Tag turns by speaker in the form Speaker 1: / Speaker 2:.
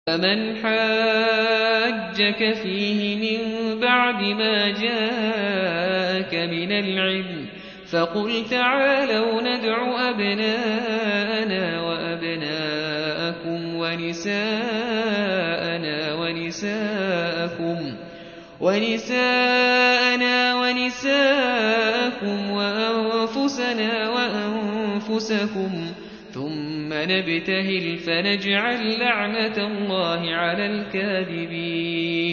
Speaker 1: فمن حاجك فيه من بعد ما جاءك من العلم فقل تعالوا ندع أبناءنا وأبناءكم ونساءنا ونساءكم وأنفسنا وأنفسكم ثم نبتهل فنجعل لعنة الله على الكاذبين